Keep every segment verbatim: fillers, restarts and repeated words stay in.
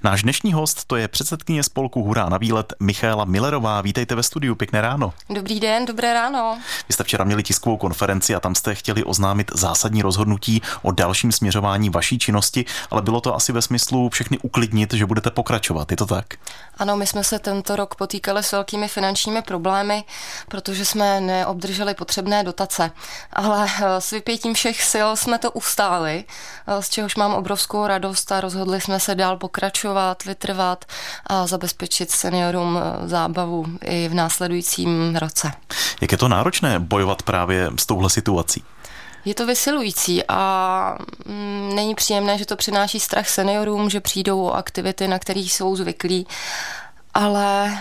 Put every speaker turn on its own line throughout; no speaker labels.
Náš dnešní host to je předsedkyně spolku Hurá na výlet Michaela Millerová. Vítejte ve studiu, pěkné ráno.
Dobrý den, dobré ráno.
Vy jste včera měli tiskovou konferenci a tam jste chtěli oznámit zásadní rozhodnutí o dalším směřování vaší činnosti, ale bylo to asi ve smyslu všechny uklidnit, že budete pokračovat, je to tak?
Ano, my jsme se tento rok potýkali s velkými finančními problémy, protože jsme neobdrželi potřebné dotace, ale s vypětím všech sil jsme to ustáli, z čehož mám obrovskou radost a rozhodli jsme se dál pokračovat, vytrvat a zabezpečit seniorům zábavu i v následujícím roce.
Jak je to náročné bojovat právě s touhle situací?
Je to vysilující a není příjemné, že to přináší strach seniorům, že přijdou o aktivity, na kterých jsou zvyklí, ale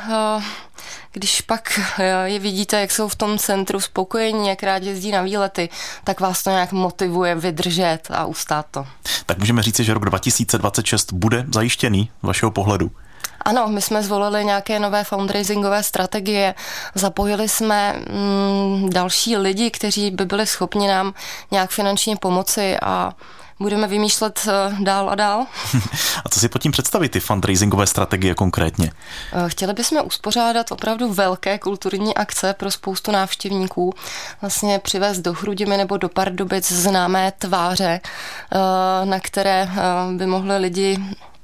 když pak je vidíte, jak jsou v tom centru spokojení, jak rád jezdí na výlety, tak vás to nějak motivuje vydržet a ustát to. Tak
můžeme říci, že rok dva tisíce dvacet šest bude zajištěný z vašeho pohledu?
Ano, my jsme zvolili nějaké nové fundraisingové strategie, zapojili jsme mm, další lidi, kteří by byli schopni nám nějak finančně pomoci a budeme vymýšlet dál a dál.
A co si pod tím představit, ty fundraisingové strategie konkrétně?
Chtěli bychom uspořádat opravdu velké kulturní akce pro spoustu návštěvníků, vlastně přivést do Chrudimi nebo do Pardubic známé tváře, na které by mohli lidi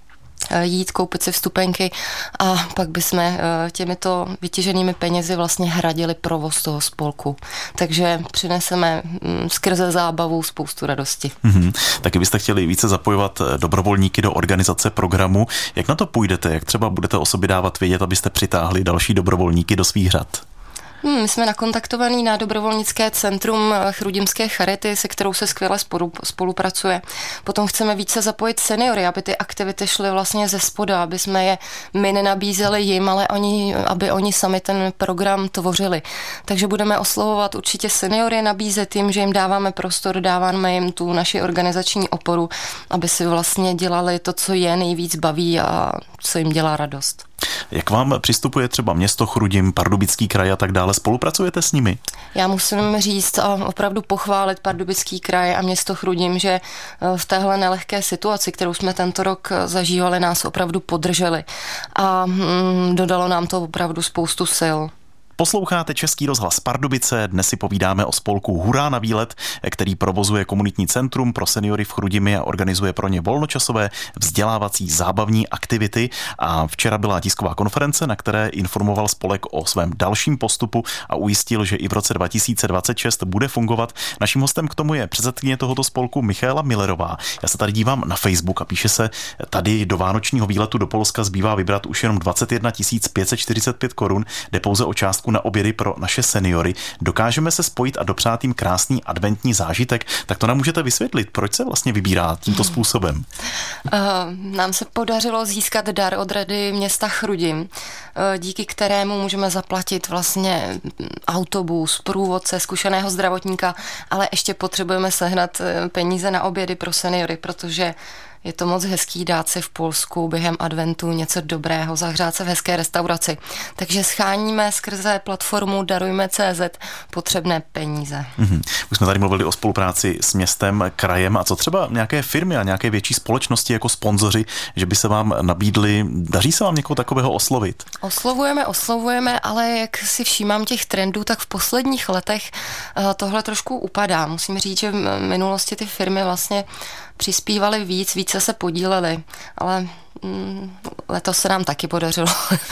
jít, koupit si vstupenky a pak bychom těmito vytěženými penězi vlastně hradili provoz toho spolku. Takže přineseme skrze zábavu spoustu radosti.
Mm-hmm. Taky byste chtěli více zapojovat dobrovolníky do organizace programu. Jak na to půjdete? Jak třeba budete o sobě dávat vědět, abyste přitáhli další dobrovolníky do svých řad?
Hmm, my jsme nakontaktovaní na dobrovolnické centrum Chrudimské charity, se kterou se skvěle spolu, spolupracuje. Potom chceme více zapojit seniory, aby ty aktivity šly vlastně ze spoda, aby jsme je my nenabízeli jim, ale oni, aby oni sami ten program tvořili. Takže budeme oslovovat určitě seniory, nabízet jim, že jim dáváme prostor, dáváme jim tu naši organizační oporu, aby si vlastně dělali to, co je nejvíc baví a co jim dělá radost.
Jak vám přistupuje třeba město Chrudim, Pardubický kraj a tak dále? Spolupracujete s nimi?
Já musím říct a opravdu pochválit Pardubický kraj a město Chrudim, že v téhle nelehké situaci, kterou jsme tento rok zažívali, nás opravdu podrželi a mm, dodalo nám to opravdu spoustu sil.
Posloucháte Český rozhlas Pardubice, dnes si povídáme o spolku Hurá na výlet, který provozuje komunitní centrum pro seniory v Chrudimi a organizuje pro ně volnočasové vzdělávací zábavní aktivity. A včera byla tisková konference, na které informoval spolek o svém dalším postupu a ujistil, že i v roce dva tisíce dvacet šest bude fungovat. Naším hostem k tomu je předsedkyně tohoto spolku Michaela Millerová. Já se tady dívám na Facebook a píše se, tady do vánočního výletu do Polska zbývá vybrat už jenom dvacet jedna tisíc pět set čtyřicet pět korun, jde pouze o částku na obědy pro naše seniory. Dokážeme se spojit a dopřát jim krásný adventní zážitek, tak to nám můžete vysvětlit, proč se vlastně vybírá tímto způsobem?
Uh, nám se podařilo získat dar od Rady města Chrudim, uh, díky kterému můžeme zaplatit vlastně autobus, průvodce, zkušeného zdravotníka, ale ještě potřebujeme sehnat peníze na obědy pro seniory, protože je to moc hezký dát si v Polsku během adventu něco dobrého, zahřát se v hezké restauraci. Takže scháníme skrze platformu Darujme tečka cé zet potřebné peníze.
Mm-hmm. Už jsme tady mluvili o spolupráci s městem, krajem a co třeba nějaké firmy a nějaké větší společnosti jako sponzoři, že by se vám nabídli, daří se vám někoho takového oslovit?
Oslovujeme, oslovujeme, ale jak si všímám těch trendů, tak v posledních letech tohle trošku upadá. Musím říct, že v minulosti ty firmy vlastně přispívali víc, více se podíleli, ale mm, letos se nám taky podařilo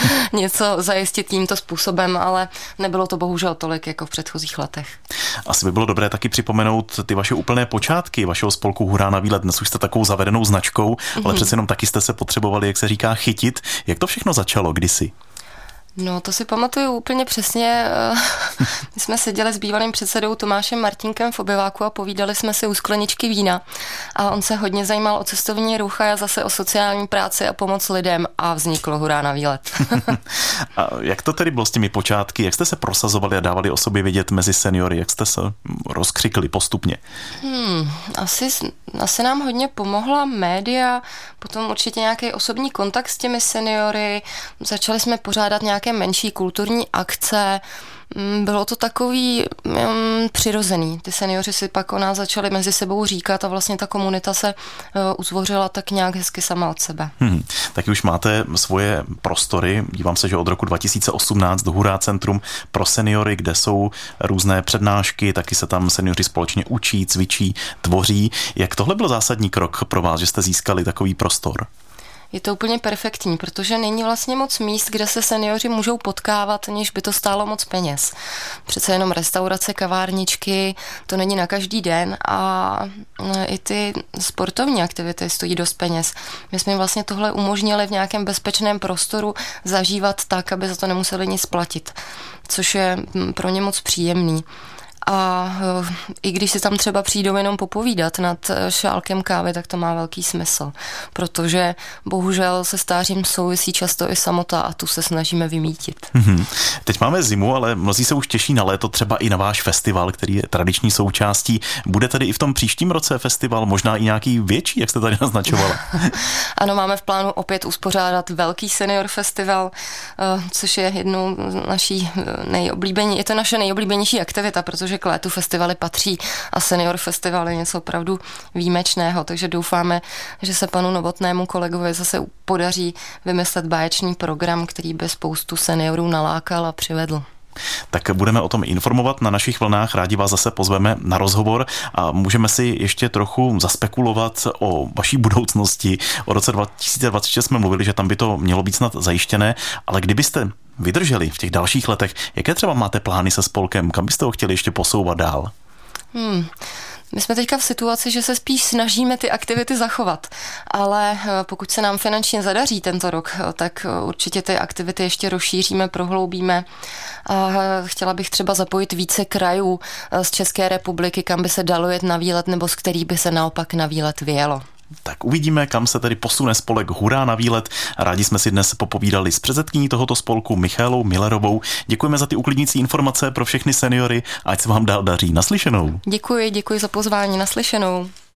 něco zajistit tímto způsobem, ale nebylo to bohužel tolik jako v předchozích letech.
Asi by bylo dobré taky připomenout ty vaše úplné počátky vašeho spolku Hurá na výlet. Dnes už jste takovou zavedenou značkou, mm-hmm. ale přece jenom taky jste se potřebovali, jak se říká, chytit. Jak to všechno začalo, kdysi?
No, to si pamatuju úplně přesně. My jsme seděli s bývalým předsedou Tomášem Martinkem v obyváku a povídali jsme si u skleničky vína. A on se hodně zajímal o cestovní ruch a já zase o sociální práci a pomoc lidem a vzniklo Hurá na výlet.
A jak to tedy bylo s těmi počátky? Jak jste se prosazovali a dávali o sobě vědět mezi seniory? Jak jste se rozkřikli postupně? Hmm,
asi, asi nám hodně pomohla média, potom určitě nějaký osobní kontakt s těmi seniory. Začali jsme pořádat nějaké nějaké menší kulturní akce. Bylo to takový um, přirozený. Ty seniori si pak o nás začali mezi sebou říkat a vlastně ta komunita se uh, uzvořila tak nějak hezky sama od sebe.
Hmm, taky už máte svoje prostory. Dívám se, že od roku dva tisíce osmnáct Hurá Centrum pro seniory, kde jsou různé přednášky, taky se tam seniori společně učí, cvičí, tvoří. Jak tohle byl zásadní krok pro vás, že jste získali takový prostor?
Je to úplně perfektní, protože není vlastně moc míst, kde se seniori můžou potkávat, než by to stálo moc peněz. Přece jenom restaurace, kavárničky, to není na každý den a i ty sportovní aktivity stojí dost peněz. My jsme jim vlastně tohle umožnili v nějakém bezpečném prostoru zažívat tak, aby za to nemuseli nic platit, což je pro ně moc příjemný. A i když si tam třeba přijdou jenom popovídat nad šálkem kávy, tak to má velký smysl, protože bohužel se stářím souvisí často i samota a tu se snažíme vymítit. Mm-hmm.
Teď máme zimu, ale mnozí se už těší na léto, třeba i na váš festival, který je tradiční součástí. Bude tady i v tom příštím roce festival, možná i nějaký větší, jak jste tady naznačovala?
Ano, máme v plánu opět uspořádat velký senior festival, což je jednou z naší nejoblíbenější, je to naše nejoblíbenější aktivita, protože k létu festivaly patří a senior festival je něco opravdu výjimečného, takže doufáme, že se panu Novotnému kolegovi zase podaří vymyslet báječný program, který by spoustu seniorů nalákal a přivedl.
Tak budeme o tom informovat na našich vlnách, rádi vás zase pozveme na rozhovor a můžeme si ještě trochu zaspekulovat o vaší budoucnosti. O roce dva tisíce dvacet šest jsme mluvili, že tam by to mělo být snad zajištěné, ale kdybyste vydrželi v těch dalších letech, jaké třeba máte plány se spolkem, kam byste ho chtěli ještě posouvat dál?
Hmm. My jsme teďka v situaci, že se spíš snažíme ty aktivity zachovat, ale pokud se nám finančně zadaří tento rok, tak určitě ty aktivity ještě rozšíříme, prohloubíme. A chtěla bych třeba zapojit více krajů z České republiky, kam by se dalo jet na výlet, nebo z kterých by se naopak na výlet vyjelo.
Tak uvidíme, kam se tedy posune spolek Hurá na výlet. Rádi jsme si dnes popovídali s předsedkyní tohoto spolku Michaelou Millerovou. Děkujeme za ty uklidnící informace pro všechny seniory a ať se vám dál daří. Naslyšenou.
Děkuji, děkuji za pozvání. Naslyšenou.